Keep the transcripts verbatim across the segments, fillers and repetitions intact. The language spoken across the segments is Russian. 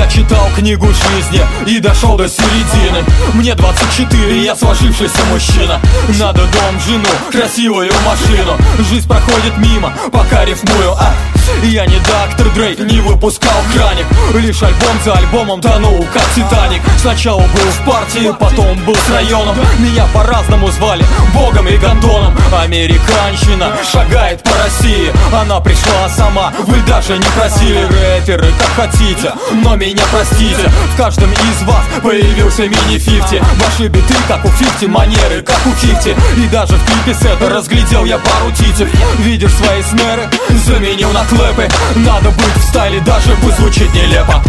Я читал книгу жизни и дошел до середины. Мне двадцать четыре, я сложившийся мужчина. Надо дом, жену, красивую машину. Жизнь проходит мимо, пока рифмую, а я не доктор Дрей, не выпускал краник. Лишь альбом за альбомом тонул, как Титаник. Сначала был в партии, потом был с районом. Меня по-разному звали, богом и гондоном. Американщина шагает по России. Она пришла сама, вы даже не просили. Рэперы, как хотите, но меня простите. В каждом из вас появился мини-фифти. Ваши биты, как у фифти, манеры, как у фифти. И даже в клипе сета разглядел я пару титев. Видишь свои снеры, заменил на клэпы. Надо быть в стайле, даже бы звучит нелепо.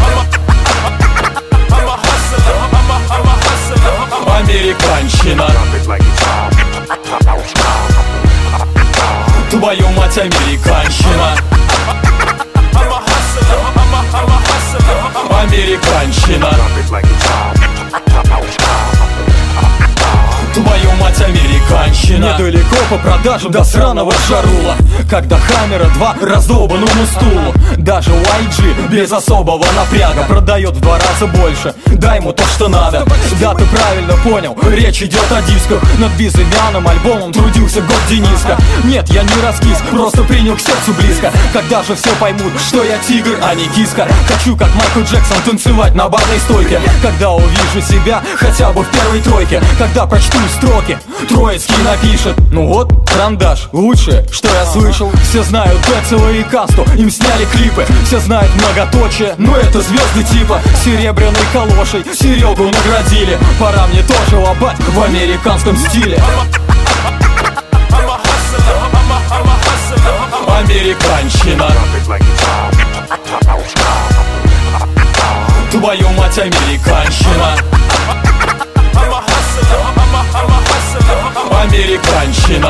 Американщина. Твою мать, американщина. Американщина. Твою мать, американщина. Недалеко по продажам до сраного Джарула, когда Хаммера два раздолбанному стулу. Даже уай джи без особого напряга продает в два раза больше. Дай ему то, что надо. Да, ты правильно понял, речь идет о дисках. Над безымянным альбомом трудился год Дениска. Нет, я не раскис, просто принял к сердцу близко. Когда же все поймут, что я тигр, а не киска. Хочу, как Майкл Джексон, танцевать на барной стойке. Когда увижу себя хотя бы в первой тройке. Когда прочту строки, Троицкий напишет: ну вот, карандаш, лучшее, что я слышал. Все знают Децела и Касту, им сняли клипы. Все знают многоточие, но это звезды типа серебряной калошей Серегу наградили. Пора мне тоже лобать в американском стиле. Американщина. Твою мать, американщина. Американщина.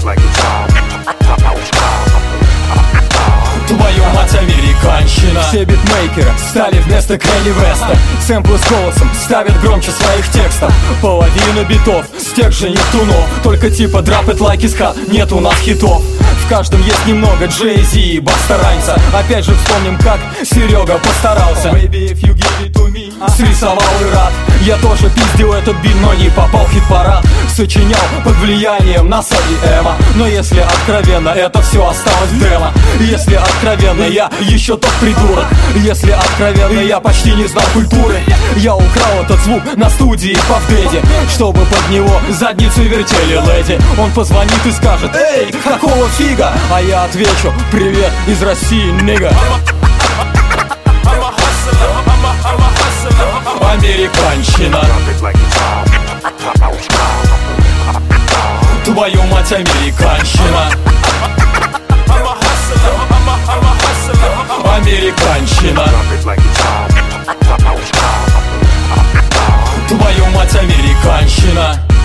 Твою мать, американщина. Все битмейкеры стали вместо Кэнни Веста. Сэмплы с голосом ставят громче своих текстов. Половина битов с тех же Нептунов. Только типа drop it like it's hot, нет у нас хитов. В каждом есть немного Джей-Зи и Баста Раймса. Опять же вспомним, как Серега постарался. Baby, if you give it to me. Срисовал и рад. Я тоже пиздил этот бит, но не попал в хит-парад. Сочинял под влиянием НАСА и Эма. Но если откровенно, это все осталось в демо. Если откровенно, я еще тот придурок. Если откровенно, я почти не знал культуры. Я украл этот звук на студии Павдеди, чтобы под него задницу вертели леди. Он позвонит и скажет: эй, какого фига? А я отвечу: привет из России, нига. Американщина. Твою мать, американщина. Американщина. Твою мать, американщина.